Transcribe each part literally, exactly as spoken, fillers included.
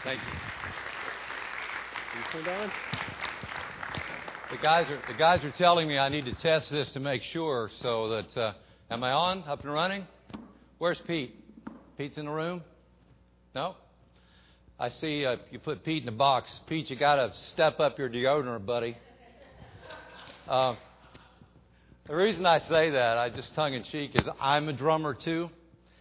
Thank you. You turned on? The guys are the guys are telling me I need to test this to make sure. So that uh, am I on? Up and running? Where's Pete? Pete's in the room? No. I see uh, you put Pete in the box. Pete, you got to step up your deodorant, buddy. Uh, the reason I say that, I just tongue in cheek, is I'm a drummer too.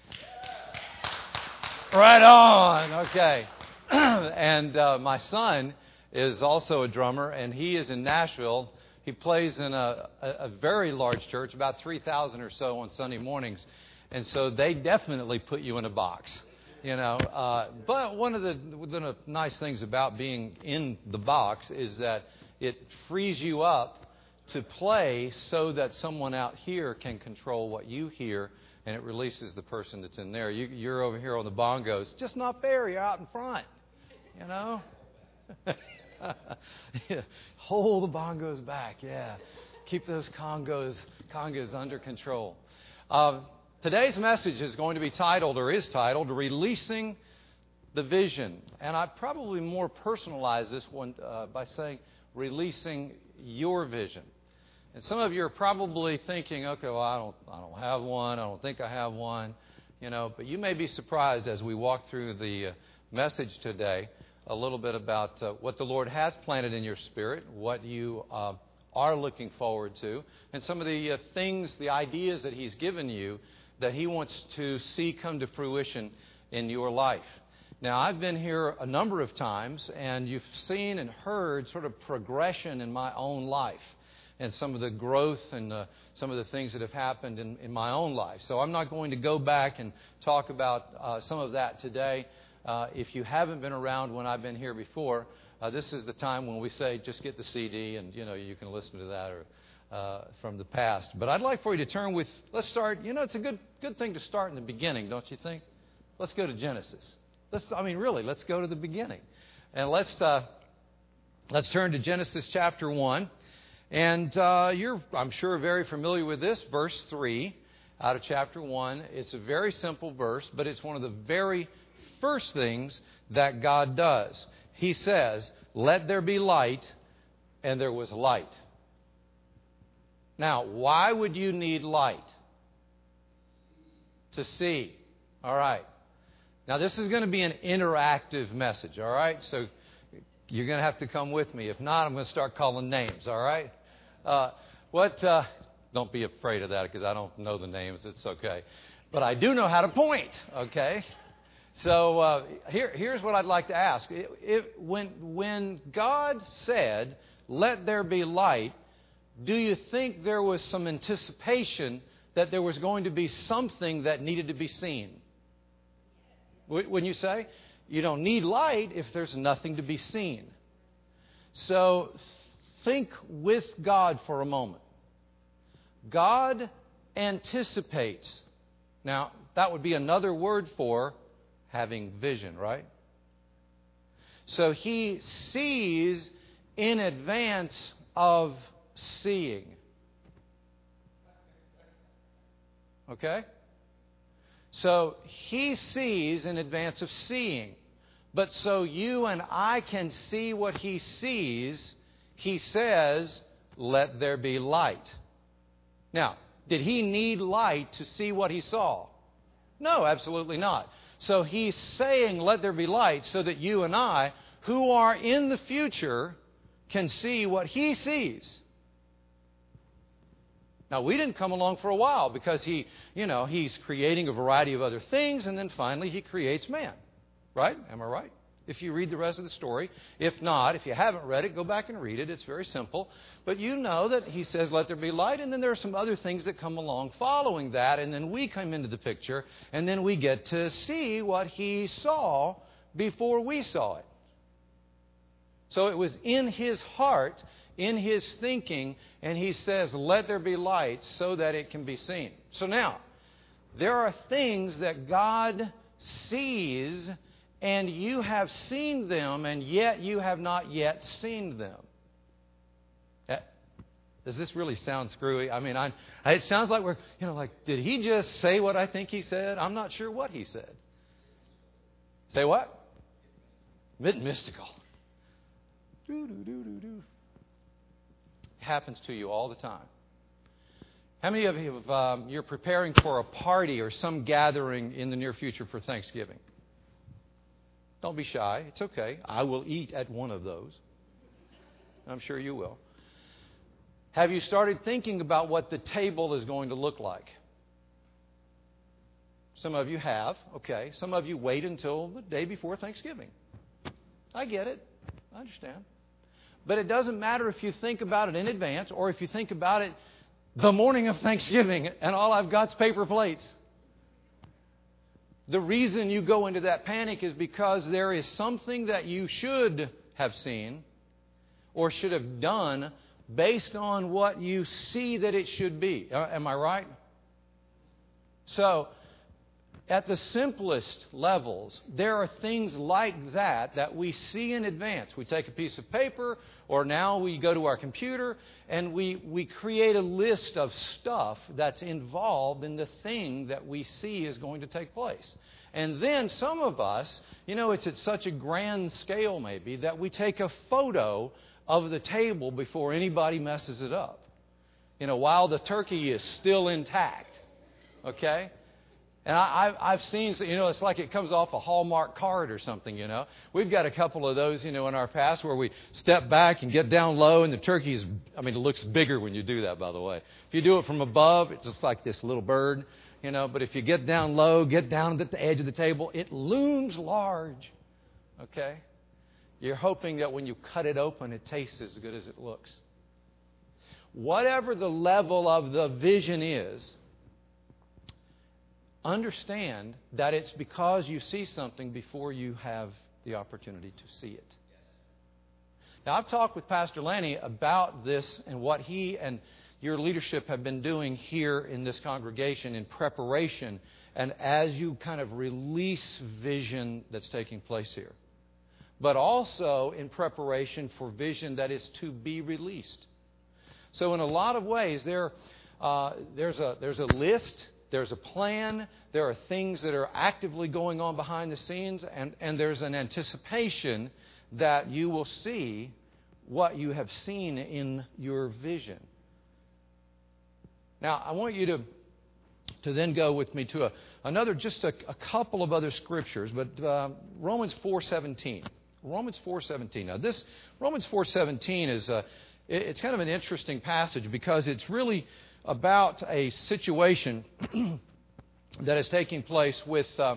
Right on. Okay. And uh, my son is also a drummer, and he is in Nashville. He plays in a, a, a very large church, about three thousand or so on Sunday mornings. And so they definitely put you in a box, you know. Uh, but one of the, the nice things about being in the box is that it frees you up to play so that someone out here can control what you hear, and it releases the person that's in there. You, you're over here on the bongos. Just not fair. You're out in front, you know. Yeah. Hold the bongos back. Yeah. Keep those congos, congas under control. Uh, today's message is going to be titled, or is titled, Releasing the Vision. And I probably more personalize this one uh, by saying, Releasing Your Vision. And some of you are probably thinking, okay, well, I don't, I don't have one. I don't think I have one. You know, but you may be surprised as we walk through the uh, message today a little bit about uh, what the Lord has planted in your spirit, what you uh, are looking forward to, and some of the uh, things, the ideas that He's given you that He wants to see come to fruition in your life. Now, I've been here a number of times, and you've seen and heard sort of progression in my own life and some of the growth and uh, some of the things that have happened in, in my own life. So I'm not going to go back and talk about uh, some of that today. Uh, if you haven't been around when I've been here before, uh, this is the time when we say just get the C D and, you know, you can listen to that or uh, from the past. But I'd like for you to turn with, let's start, you know, it's a good good thing to start in the beginning, don't you think? Let's go to Genesis. Let's, I mean, really, let's go to the beginning. And let's uh, let's turn to Genesis chapter one. And uh, you're, I'm sure, very familiar with this, verse three out of chapter one. It's a very simple verse, but it's one of the very first things that God does. He says, let there be light, and there was light. Now, why would you need light? To see. All right. Now, this is going to be an interactive message, all right? So you're going to have to come with me. If not, I'm going to start calling names, all right? Uh, what? Uh, don't be afraid of that because I don't know the names. It's okay. But I do know how to point, okay? So uh, here, here's what I'd like to ask. It, it, when, when God said, let there be light, do you think there was some anticipation that there was going to be something that needed to be seen? When you say, you don't need light if there's nothing to be seen. So think with God for a moment. God anticipates. Now, that would be another word for having vision, right? So He sees in advance of seeing. Okay? So He sees in advance of seeing. But so you and I can see what He sees, He says, let there be light. Now, did He need light to see what He saw? No, absolutely not. So He's saying, let there be light, so that you and I, who are in the future, can see what He sees. Now, we didn't come along for a while because He, you know, He's creating a variety of other things, and then finally He creates man. Right? Am I right? If you read the rest of the story. If not, if you haven't read it, go back and read it. It's very simple. But you know that He says, let there be light, and then there are some other things that come along following that, and then we come into the picture, and then we get to see what He saw before we saw it. So it was in His heart, in His thinking, and He says, let there be light so that it can be seen. So now, there are things that God sees, and you have seen them, and yet you have not yet seen them. Does this really sound screwy? I mean, I, it sounds like we're, you know, like, did He just say what I think He said? I'm not sure what He said. Say what? A bit mystical. Do, do, do, do, do. It happens to you all the time. How many of you have, um, you're preparing for a party or some gathering in the near future for Thanksgiving? Don't be shy. It's okay. I will eat at one of those. I'm sure you will. Have you started thinking about what the table is going to look like? Some of you have. Okay. Some of you wait until the day before Thanksgiving. I get it. I understand. But it doesn't matter if you think about it in advance or if you think about it the morning of Thanksgiving and all I've got is paper plates. The reason you go into that panic is because there is something that you should have seen or should have done based on what you see that it should be. Am I right? So, at the simplest levels, there are things like that that we see in advance. We take a piece of paper, or now we go to our computer, and we, we create a list of stuff that's involved in the thing that we see is going to take place. And then some of us, you know, it's at such a grand scale maybe, that we take a photo of the table before anybody messes it up. You know, while the turkey is still intact. Okay? And I, I've seen, you know, it's like it comes off a Hallmark card or something, you know. We've got a couple of those, you know, in our past where we step back and get down low and the turkey is, I mean, it looks bigger when you do that, by the way. If you do it from above, it's just like this little bird, you know. But if you get down low, get down at the edge of the table, it looms large, okay. You're hoping that when you cut it open, it tastes as good as it looks. Whatever the level of the vision is, understand that it's because you see something before you have the opportunity to see it. Now, I've talked with Pastor Lanny about this and what he and your leadership have been doing here in this congregation in preparation and as you kind of release vision that's taking place here. But also in preparation for vision that is to be released. So in a lot of ways, there, uh, there's a there's a list, there's a plan, there are things that are actively going on behind the scenes, and, and there's an anticipation that you will see what you have seen in your vision. Now, I want you to to then go with me to a, another, just a, a couple of other scriptures, but uh, Romans four seventeen. Romans four seventeen. Now, this Romans four seventeen is a, it's kind of an interesting passage because it's really about a situation that is taking place with uh,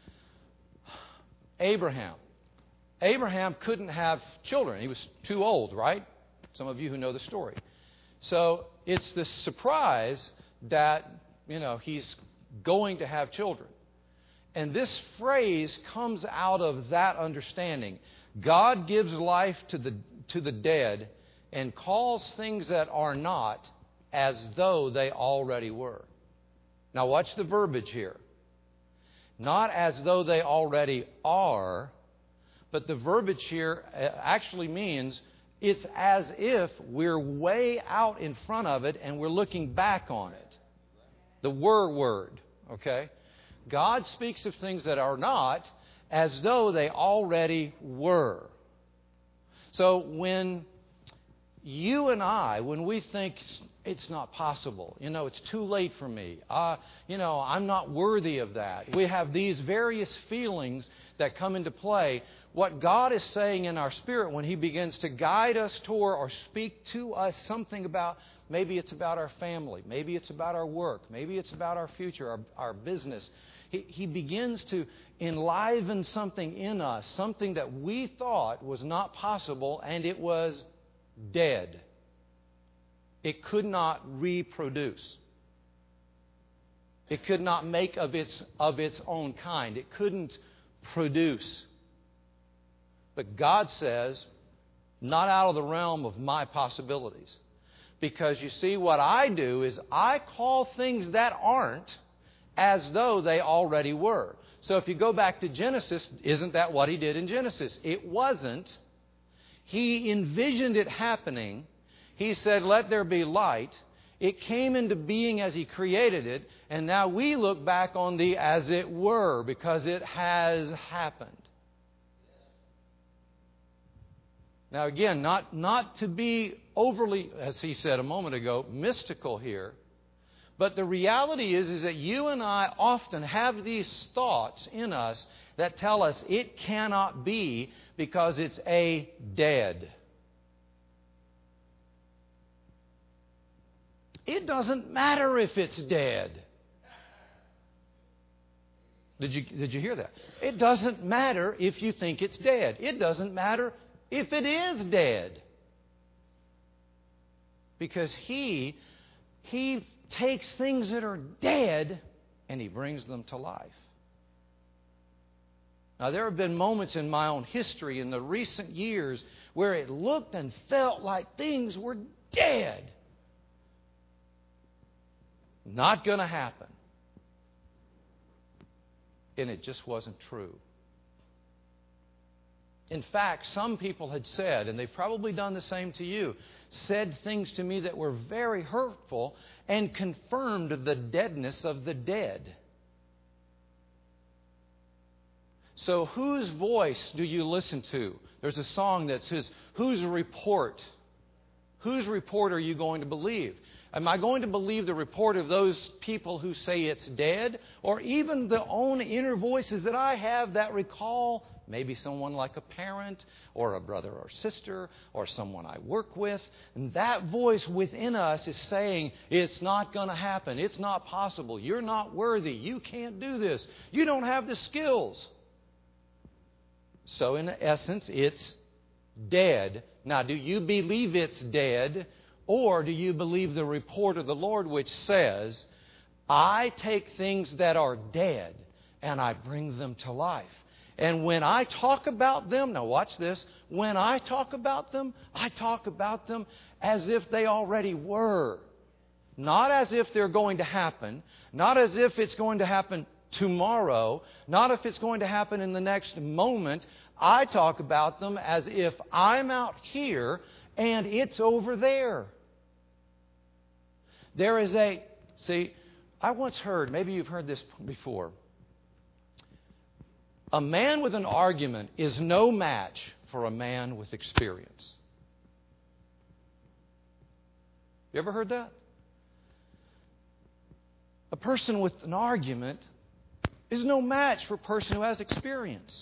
Abraham. Abraham couldn't have children. He was too old, right? Some of you who know the story. So it's this surprise that, you know, he's going to have children. And this phrase comes out of that understanding. God gives life to the to the dead and calls things that are not as though they already were. Now watch the verbiage here. Not as though they already are, but the verbiage here actually means it's as if we're way out in front of it and we're looking back on it. The were word, okay? God speaks of things that are not as though they already were. So when you and I, when we think it's not possible, you know, it's too late for me, uh, you know, I'm not worthy of that. We have these various feelings that come into play. What God is saying in our spirit when He begins to guide us toward or speak to us something about, maybe it's about our family, maybe it's about our work, maybe it's about our future, our, our business. He, he begins to enliven something in us, something that we thought was not possible, and it was dead. It could not reproduce. It could not make of its, of its own kind. It couldn't produce. But God says, not out of the realm of my possibilities. Because you see, what I do is I call things that aren't as though they already were. So if you go back to Genesis, isn't that what He did in Genesis? It wasn't. He envisioned it happening. He said, let there be light. It came into being as He created it. And now we look back on the as it were because it has happened. Now again, not, not to be overly, as he said a moment ago, mystical here. But the reality is, is that you and I often have these thoughts in us that tell us it cannot be because it's A, dead. It doesn't matter if it's dead. Did you, did you hear that? It doesn't matter if you think it's dead. It doesn't matter if it is dead. Because He, He takes things that are dead and He brings them to life. Now, there have been moments in my own history in the recent years where it looked and felt like things were dead. Not going to happen. And it just wasn't true. In fact, some people had said, and they've probably done the same to you, said things to me that were very hurtful and confirmed the deadness of the dead. So whose voice do you listen to? There's a song that says, whose report? Whose report are you going to believe? Am I going to believe the report of those people who say it's dead? Or even the own inner voices that I have that recall maybe someone like a parent or a brother or sister or someone I work with? And that voice within us is saying, it's not going to happen. It's not possible. You're not worthy. You can't do this. You don't have the skills. So in essence, it's dead. Now, do you believe it's dead? Or do you believe the report of the Lord which says, I take things that are dead and I bring them to life. And when I talk about them, now watch this, when I talk about them, I talk about them as if they already were. Not as if they're going to happen. Not as if it's going to happen tomorrow. Not if it's going to happen in the next moment. I talk about them as if I'm out here and it's over there. There is a, see, I once heard, maybe you've heard this before. A man with an argument is no match for a man with experience. You ever heard that? A person with an argument is no match for a person who has experience.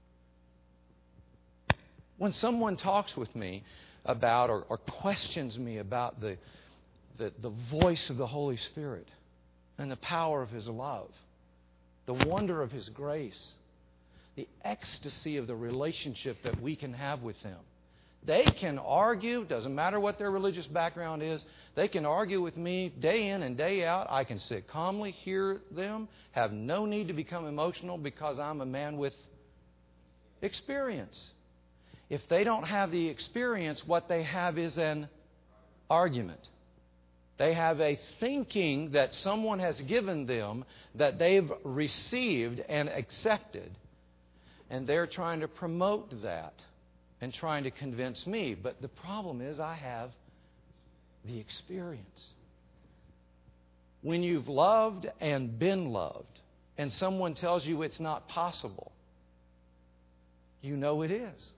When someone talks with me about or, or questions me about the, the, the voice of the Holy Spirit and the power of His love, the wonder of His grace, the ecstasy of the relationship that we can have with Him. They can argue, doesn't matter what their religious background is, they can argue with me day in and day out. I can sit calmly, hear them, have no need to become emotional because I'm a man with experience. If they don't have the experience, what they have is an argument. They have a thinking that someone has given them that they've received and accepted. And they're trying to promote that and trying to convince me. But the problem is I have the experience. When you've loved and been loved and someone tells you it's not possible, you know it is.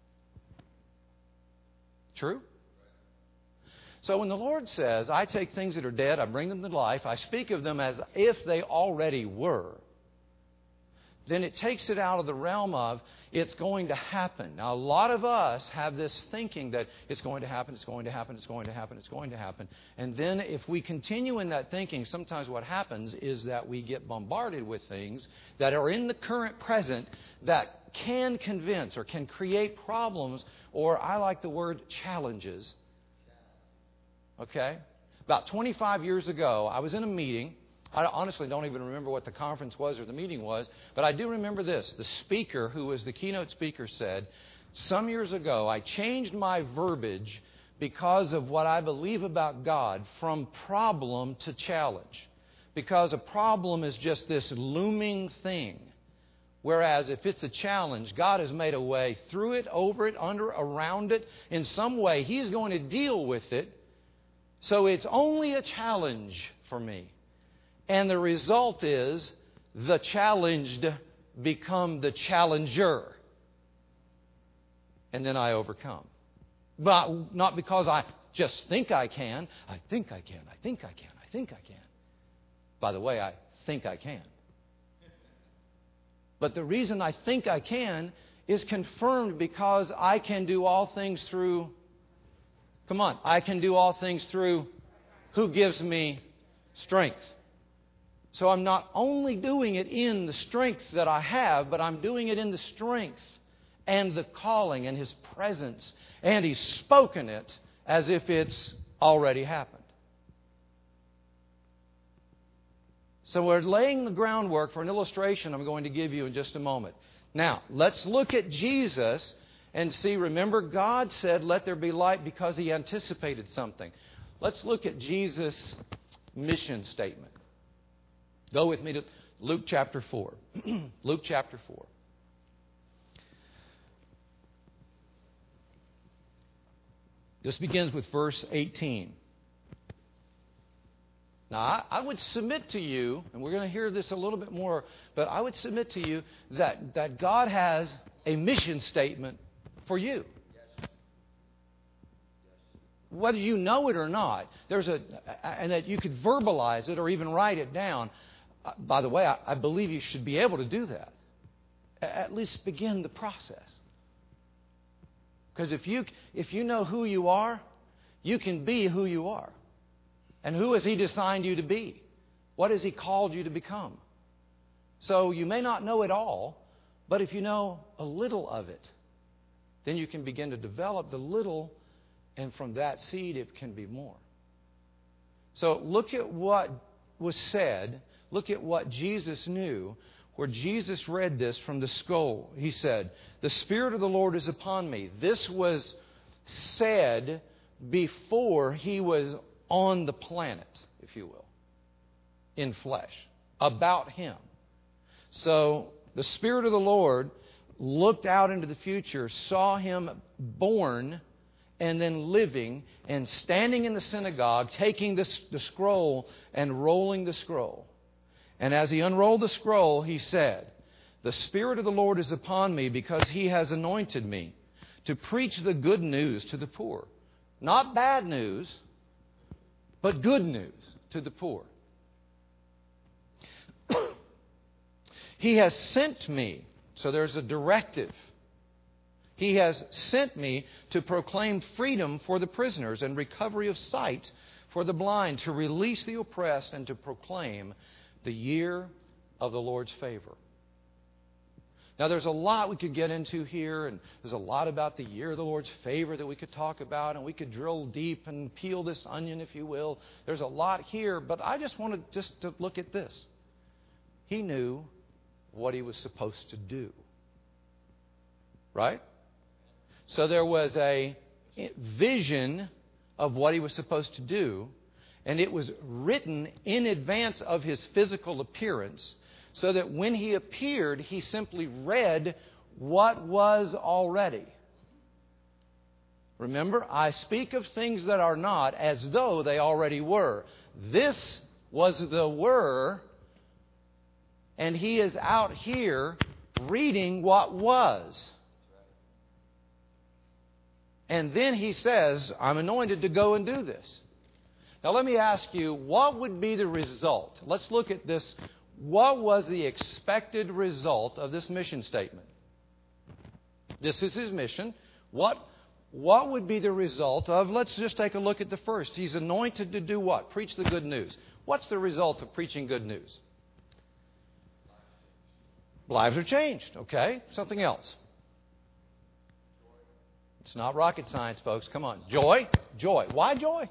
True? So when the Lord says, I take things that are dead, I bring them to life, I speak of them as if they already were, then it takes it out of the realm of it's going to happen. Now, a lot of us have this thinking that it's going to happen, it's going to happen, it's going to happen, it's going to happen. And then if we continue in that thinking, sometimes what happens is that we get bombarded with things that are in the current present that can convince or can create problems, or I like the word challenges. Okay? About twenty-five years ago, I was in a meeting. I honestly don't even remember what the conference was or the meeting was, but I do remember this. The speaker, who was the keynote speaker, said, some years ago, I changed my verbiage because of what I believe about God from problem to challenge. Because a problem is just this looming thing. Whereas if it's a challenge, God has made a way through it, over it, under, around it. In some way, He's going to deal with it. So it's only a challenge for me. And the result is the challenged become the challenger. And then I overcome. But not because I just think I can. I think I can. I think I can. I think I can. By the way, I think I can. But the reason I think I can is confirmed because I can do all things through, come on, I can do all things through who gives me strength. So I'm not only doing it in the strength that I have, but I'm doing it in the strength and the calling and His presence. And He's spoken it as if it's already happened. So we're laying the groundwork for an illustration I'm going to give you in just a moment. Now, let's look at Jesus and see, remember, God said, let there be light because He anticipated something. Let's look at Jesus' mission statement. Go with me to Luke chapter four. Luke chapter four. This begins with verse eighteen. Now, I, I would submit to you, and we're going to hear this a little bit more, but I would submit to you that, that God has a mission statement for you. Whether you know it or not, there's a, and that you could verbalize it or even write it down. Uh, by the way, I, I believe you should be able to do that. At least begin the process. Because if you if you know who you are, you can be who you are. And who has He designed you to be? What has He called you to become? So you may not know it all, but if you know a little of it, then you can begin to develop the little, and from that seed it can be more. So look at what was said. Look at what Jesus knew. Where Jesus read this from the scroll, He said, "The Spirit of the Lord is upon me." This was said before He was on the planet, if you will, in flesh, about Him. So the Spirit of the Lord looked out into the future, saw Him born, and then living, and standing in the synagogue, taking the, the scroll and rolling the scroll. And as He unrolled the scroll, He said, "The Spirit of the Lord is upon me because He has anointed me to preach the good news to the poor." Not bad news, but good news to the poor. "He has sent me," so there's a directive. "He has sent me to proclaim freedom for the prisoners and recovery of sight for the blind, to release the oppressed, and to proclaim the year of the Lord's favor." Now, there's a lot we could get into here, and there's a lot about the year of the Lord's favor that we could talk about, and we could drill deep and peel this onion, if you will. There's a lot here, but I just wanted just to look at this. He knew what He was supposed to do. Right? So there was a vision of what He was supposed to do, and it was written in advance of His physical appearance, so that when He appeared, He simply read what was already. Remember, I speak of things that are not as though they already were. This was the were, and He is out here reading what was. And then He says, "I'm anointed to go and do this." Now let me ask you, what would be the result? Let's look at this. What was the expected result of this mission statement? This is His mission. What, what would be the result of, let's just take a look at the first. He's anointed to do what? Preach the good news. What's the result of preaching good news? Lives are changed. Okay, something else. It's not rocket science, folks. Come on. Joy. Joy. Why joy?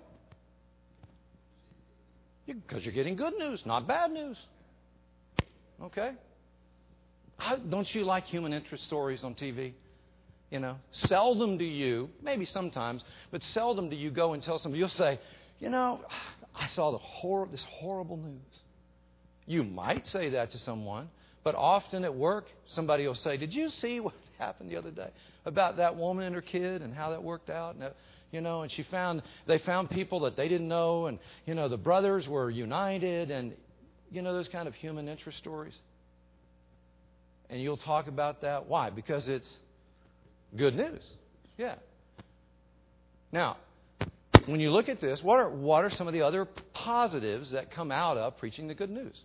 Because you're getting good news, not bad news. Okay? I, don't you like human interest stories on T V? You know, seldom do you, maybe sometimes, but seldom do you go and tell somebody, you'll say, you know, I saw the hor- this horrible news. You might say that to someone, but often at work, somebody will say, did you see what happened the other day about that woman and her kid and how that worked out? And, you know, and she found, they found people that they didn't know, and, you know, the brothers were united, and, you know, those kind of human interest stories. And you'll talk about that. Why? Because it's good news. Yeah. Now, when you look at this, what are, what are some of the other positives that come out of preaching the good news?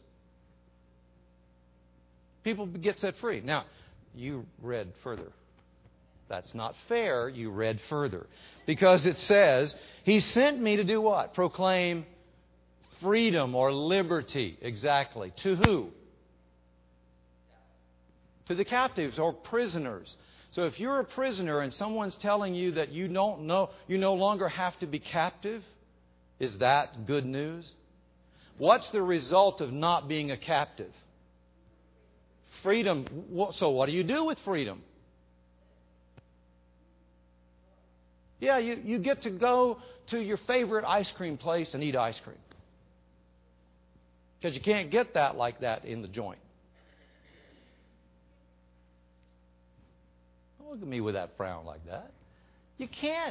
People get set free. Now, you read further. That's not fair. You read further. Because it says, He sent me to do what? Proclaim freedom or liberty. Exactly. To who? To the captives or prisoners. So if you're a prisoner and someone's telling you that you don't know, you no longer have to be captive, is that good news? What's the result of not being a captive? Freedom. So what do you do with freedom? Yeah, you, you get to go to your favorite ice cream place and eat ice cream. Because you can't get that like that in the joint. Don't look at me with that frown like that. You can't.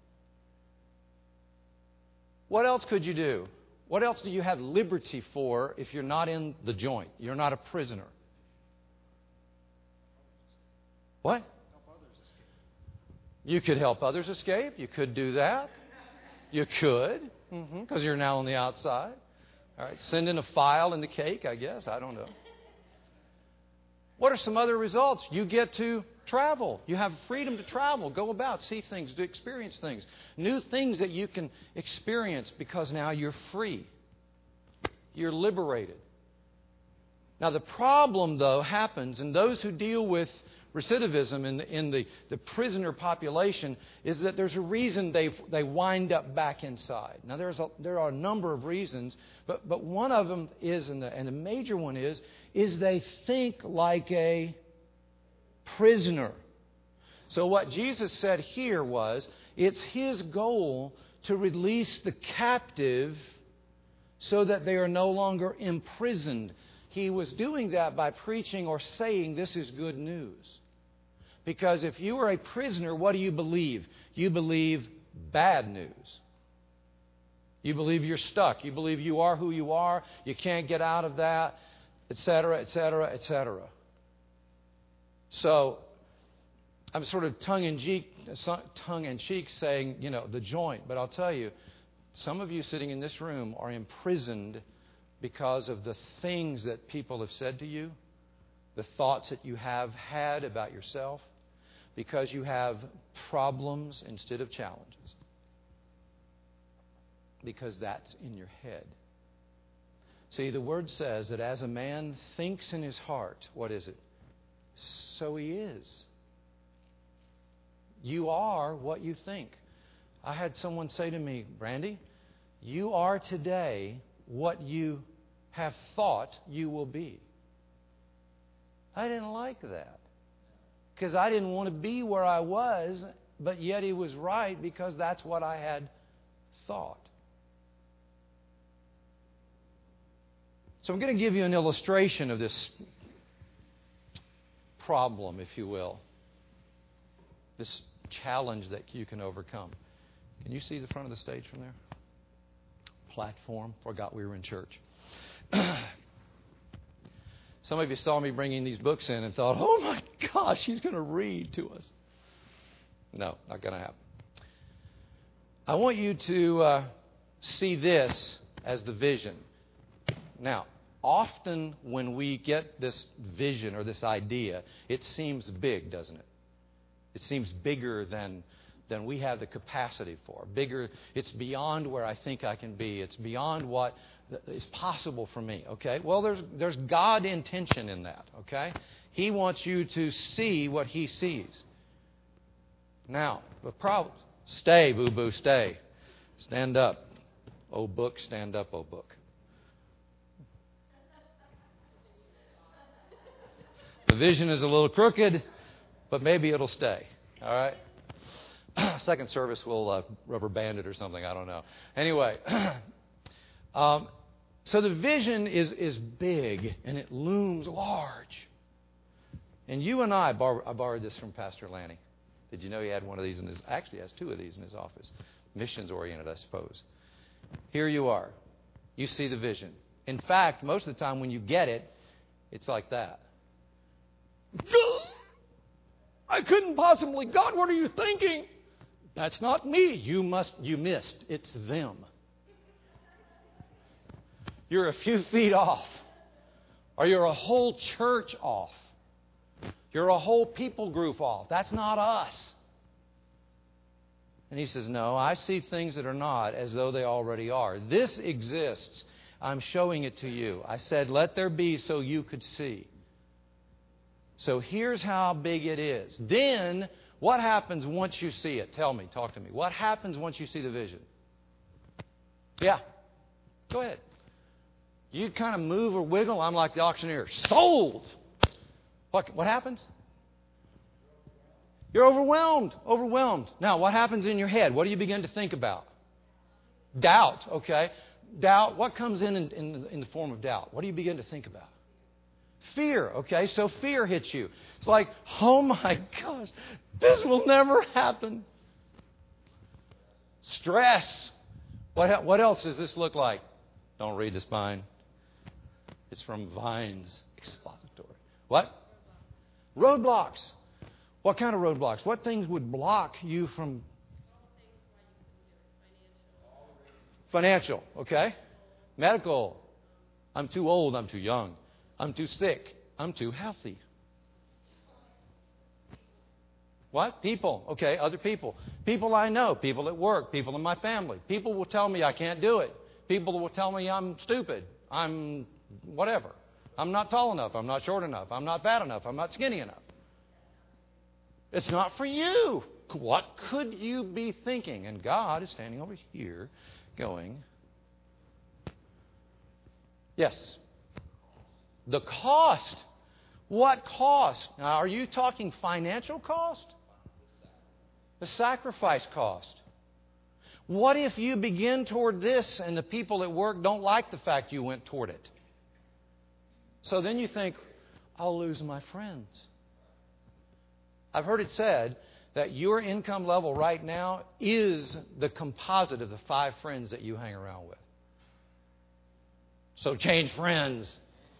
What else could you do? What else do you have liberty for if you're not in the joint? You're not a prisoner. What? You could help others escape. You could do that. You could, because mm-hmm, you're now on the outside. All right, send in a file in the cake, I guess. I don't know. What are some other results? You get to travel. You have freedom to travel, go about, see things, to experience things. New things that you can experience because now you're free. You're liberated. Now, the problem, though, happens, and those who deal with recidivism in, the, in the, the prisoner population is that there's a reason they they wind up back inside. Now, there's a, there are a number of reasons, but, but one of them is, and the, and the major one is, is they think like a prisoner. So what Jesus said here was, it's His goal to release the captive so that they are no longer imprisoned. He was doing that by preaching or saying this is good news. Because if you are a prisoner, what do you believe? You believe bad news. You believe you're stuck. You believe you are who you are. You can't get out of that, et cetera, et cetera, et cetera. So I'm sort of tongue-in-cheek, tongue-in-cheek saying, you know, the joint. But I'll tell you, some of you sitting in this room are imprisoned because of the things that people have said to you, the thoughts that you have had about yourself, because you have problems instead of challenges. Because that's in your head. See, the Word says that as a man thinks in his heart, what is it? So he is. You are what you think. I had someone say to me, Brandy, you are today what you have thought you will be. I didn't like that. Because I didn't want to be where I was, but yet he was right because that's what I had thought. So I'm going to give you an illustration of this problem, if you will. This challenge that you can overcome. Can you see the front of the stage from there? Platform. Forgot we were in church. Some of you saw me bringing these books in and thought, oh my gosh, he's going to read to us. No, not going to happen. I want you to uh, see this as the vision. Now, often when we get this vision or this idea, it seems big, doesn't it? It seems bigger than than we have the capacity for. Bigger, it's beyond where I think I can be. It's beyond what is possible for me, okay? Well, there's there's God intention in that, okay? He wants you to see what He sees. Now, the problem, stay, boo-boo, stay. Stand up. Oh, book, stand up, oh, book. The vision is a little crooked, but maybe it'll stay, all right? Second service will uh, rubber band it or something. I don't know. Anyway, um, so the vision is is big and it looms large. And you and I, bar- I borrowed this from Pastor Lanny. Did you know he had one of these in his? Actually, he has two of these in his office. Missions oriented, I suppose. Here you are. You see the vision. In fact, most of the time when you get it, it's like that. I couldn't possibly. God, what are you thinking? That's not me. You must, you missed. It's them. You're a few feet off. Or you're a whole church off. You're a whole people group off. That's not us. And he says, no, I see things that are not as though they already are. This exists. I'm showing it to you. I said, let there be so you could see. So here's how big it is. Then, what happens once you see it? Tell me, talk to me. What happens once you see the vision? Yeah. Go ahead. You kind of move or wiggle. I'm like the auctioneer. Sold! What, what happens? You're overwhelmed. Overwhelmed. Now, what happens in your head? What do you begin to think about? Doubt. Okay. Doubt. What comes in in, in, in the form of doubt? What do you begin to think about? Fear. Okay. So fear hits you. It's like, oh my gosh, this will never happen. Stress. What, what else does this look like? Don't read the spine. It's from Vine's Expository. What? Roadblocks. What kind of roadblocks? What things would block you from... Financial, okay. Medical. I'm too old, I'm too young. I'm too sick, I'm too healthy. What? People, okay, other people. People I know, people at work, people in my family. People will tell me I can't do it. People will tell me I'm stupid. I'm whatever. I'm not tall enough. I'm not short enough. I'm not fat enough. I'm not skinny enough. It's not for you. What could you be thinking? And God is standing over here going, yes. The cost. What cost? Now, are you talking financial cost? The sacrifice cost. What if you begin toward this and the people at work don't like the fact you went toward it? So then you think, I'll lose my friends. I've heard it said that your income level right now is the composite of the five friends that you hang around with. So change friends.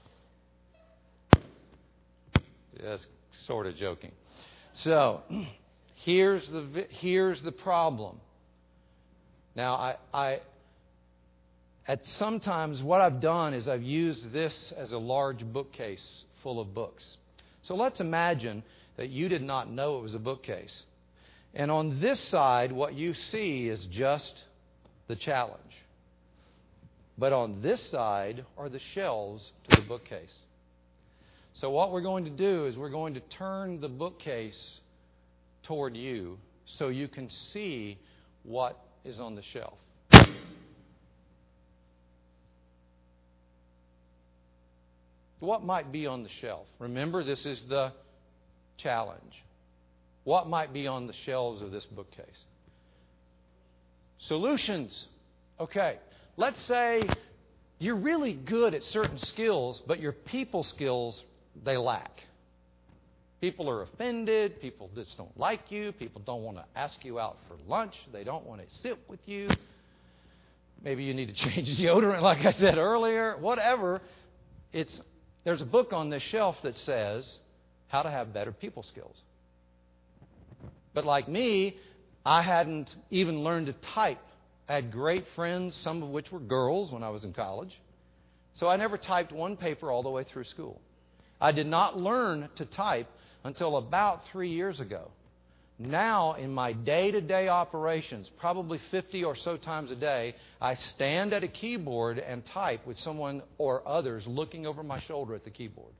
That's sort of joking. So here's the here's the problem. Now, I, I at sometimes what I've done is I've used this as a large bookcase full of books. So let's imagine that you did not know it was a bookcase. And on this side, what you see is just the challenge. But on this side are the shelves to the bookcase. So what we're going to do is we're going to turn the bookcase toward you so you can see what is on the shelf. What might be on the shelf? Remember, this is the challenge. What might be on the shelves of this bookcase? Solutions. Okay. Let's say you're really good at certain skills, but your people skills, they lack. People are offended. People just don't like you. People don't want to ask you out for lunch. They don't want to sit with you. Maybe you need to change deodorant, like I said earlier. Whatever. It's there's a book on this shelf that says how to have better people skills. But like me, I hadn't even learned to type. I had great friends, some of which were girls when I was in college. So I never typed one paper all the way through school. I did not learn to type until about three years ago. Now, in my day-to-day operations, probably fifty or so times a day, I stand at a keyboard and type with someone or others looking over my shoulder at the keyboard.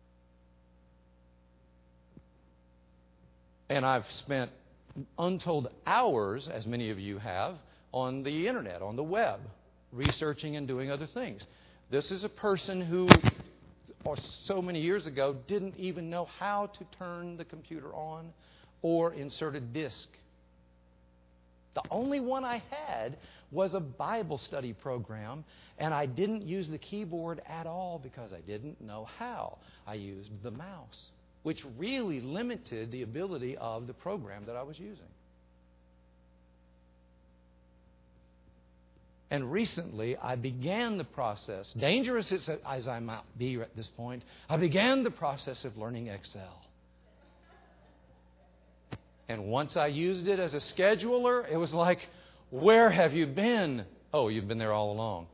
And I've spent untold hours, as many of you have, on the internet, on the web, researching and doing other things. This is a person who, or so many years ago, didn't even know how to turn the computer on or insert a disk. The only one I had was a Bible study program, and I didn't use the keyboard at all because I didn't know how. I used the mouse, which really limited the ability of the program that I was using. And recently, I began the process, dangerous as I might be at this point, I began the process of learning Excel. And once I used it as a scheduler, it was like, where have you been? Oh, you've been there all along.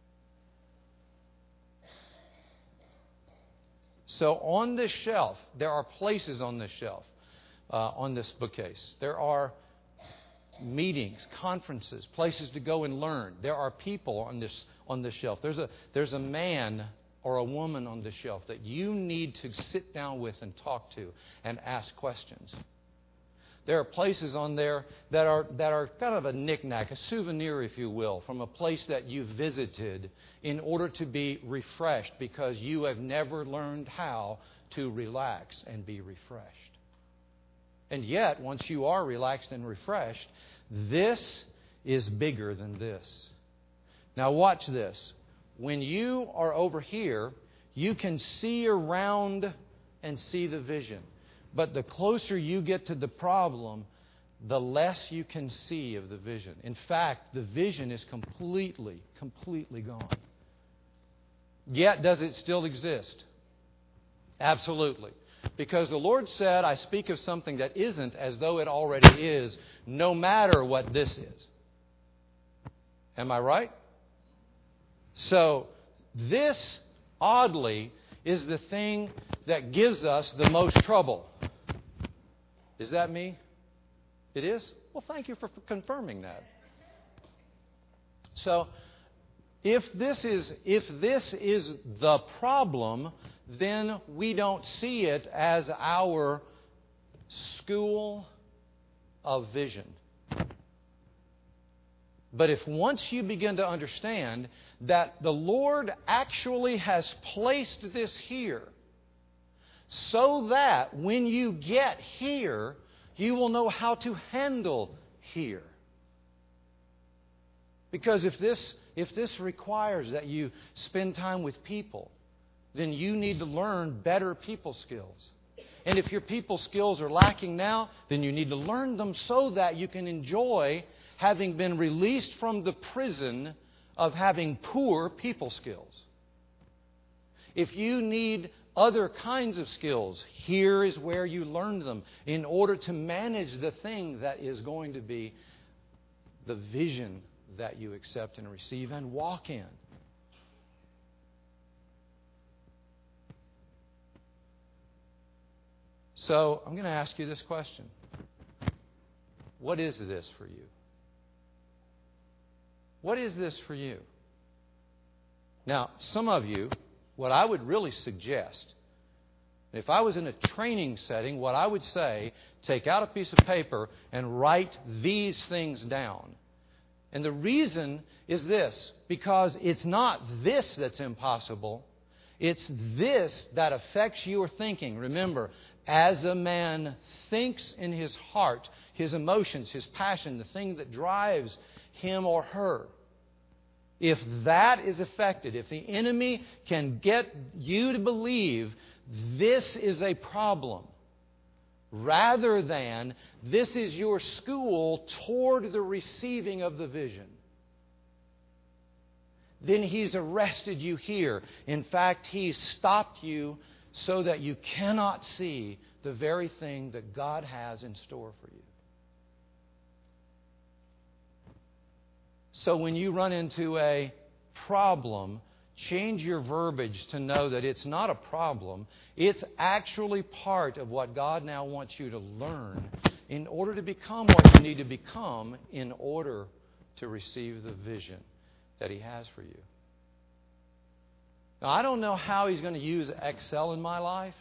So on this shelf, there are places on this shelf, uh, on this bookcase. There are meetings, conferences, places to go and learn. There are people on this on this shelf. There's a there's a man or a woman on this shelf that you need to sit down with and talk to and ask questions. There are places on there that are that are kind of a knick-knack, a souvenir, if you will, from a place that you visited in order to be refreshed because you have never learned how to relax and be refreshed. And yet, once you are relaxed and refreshed, this is bigger than this. Now watch this. When you are over here, you can see around and see the vision. But the closer you get to the problem, the less you can see of the vision. In fact, the vision is completely, completely gone. Yet, does it still exist? Absolutely. Because the Lord said, I speak of something that isn't as though it already is, no matter what this is. Am I right? So, this, oddly, is the thing that gives us the most trouble. Is that me? It is? Well, thank you for confirming that. So, if this is if this is the problem, then we don't see it as our school of vision. But if once you begin to understand that the Lord actually has placed this here, so that when you get here, you will know how to handle here. Because if this if this requires that you spend time with people, then you need to learn better people skills. And if your people skills are lacking now, then you need to learn them so that you can enjoy having been released from the prison of having poor people skills. If you need other kinds of skills, here is where you learn them in order to manage the thing that is going to be the vision that you accept and receive and walk in. So, I'm going to ask you this question. What is this for you? What is this for you? Now, some of you, what I would really suggest, if I was in a training setting, what I would say, take out a piece of paper and write these things down. And the reason is this, because it's not this that's impossible. It's this that affects your thinking. Remember, as a man thinks in his heart, his emotions, his passion, the thing that drives him or her, if that is affected, if the enemy can get you to believe this is a problem, rather than this is your school toward the receiving of the vision, then he's arrested you here. In fact, he's stopped you so that you cannot see the very thing that God has in store for you. So when you run into a problem, change your verbiage to know that it's not a problem. It's actually part of what God now wants you to learn in order to become what you need to become in order to receive the vision that He has for you. Now, I don't know how He's going to use Excel in my life.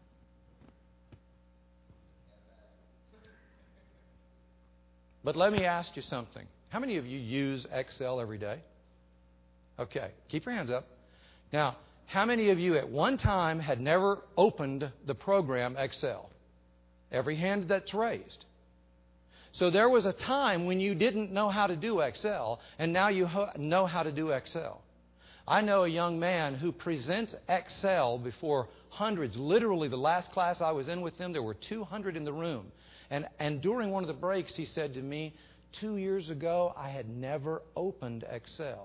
But let me ask you something. How many of you use Excel every day? Okay, keep your hands up. Now, how many of you at one time had never opened the program Excel? Every hand that's raised. So there was a time when you didn't know how to do Excel, and now you know how to do Excel. I know a young man who presents Excel before hundreds. Literally, the last class I was in with him, there were two hundred in the room. And, and during one of the breaks, he said to me, two years ago, I had never opened Excel.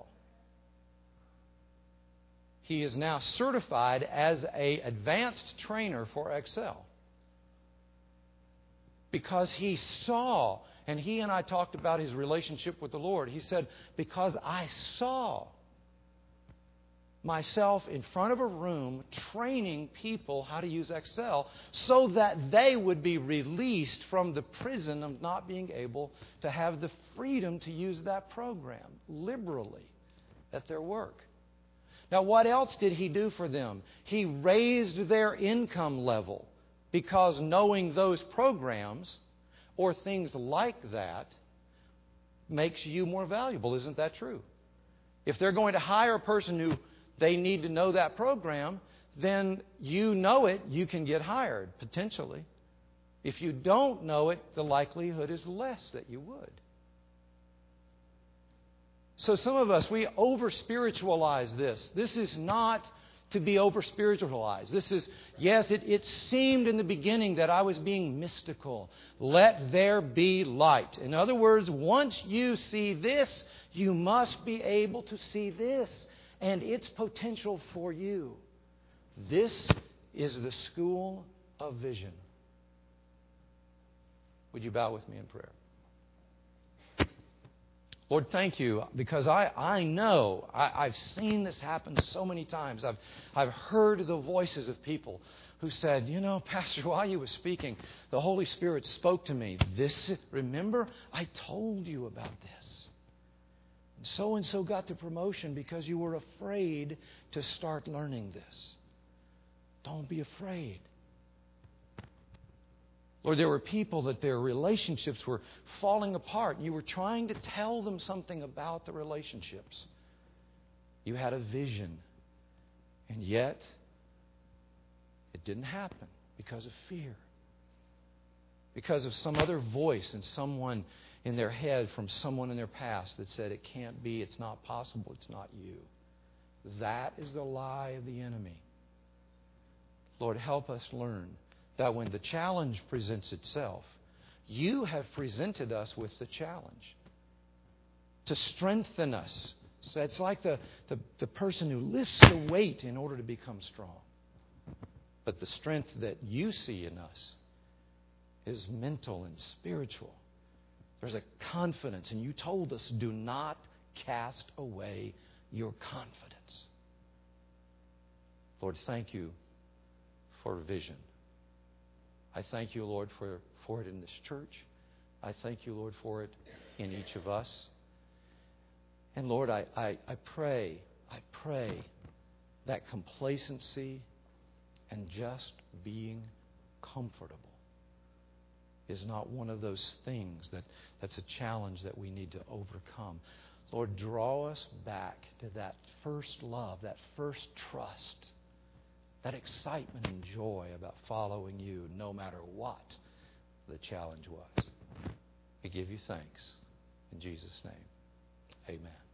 He is now certified as an advanced trainer for Excel. Because he saw, and he and I talked about his relationship with the Lord. He said, because I saw myself in front of a room training people how to use Excel so that they would be released from the prison of not being able to have the freedom to use that program liberally at their work. Now, what else did he do for them? He raised their income level, because knowing those programs or things like that makes you more valuable. Isn't that true? If they're going to hire a person who they need to know that program, then you know it, you can get hired, potentially. If you don't know it, the likelihood is less that you would. So some of us, we over-spiritualize this. This is not to be over-spiritualized. This is, yes, it, it seemed in the beginning that I was being mystical. Let there be light. In other words, once you see this, you must be able to see this and its potential for you. This is the school of vision. Would you bow with me in prayer? Lord, thank you, because I, I know, I, I've seen this happen so many times. I've, I've heard the voices of people who said, you know, Pastor, while you were speaking, the Holy Spirit spoke to me. This, remember, I told you about this. And so-and-so got the promotion because you were afraid to start learning this. Don't be afraid. Lord, there were people that their relationships were falling apart, and you were trying to tell them something about the relationships. You had a vision, and yet it didn't happen because of fear. Because of some other voice and someone in their head from someone in their past that said, it can't be, it's not possible, it's not you. That is the lie of the enemy. Lord, help us learn that when the challenge presents itself, you have presented us with the challenge to strengthen us. So it's like the, the, the person who lifts the weight in order to become strong. But the strength that you see in us is mental and spiritual. There's a confidence, and you told us, do not cast away your confidence. Lord, thank you for vision. I thank you, Lord, for, for it in this church. I thank you, Lord, for it in each of us. And Lord, I, I, I pray, I pray that complacency and just being comfortable is not one of those things that, that's a challenge that we need to overcome. Lord, draw us back to that first love, that first trust, that excitement and joy about following you no matter what the challenge was. We give you thanks. In Jesus' name, amen.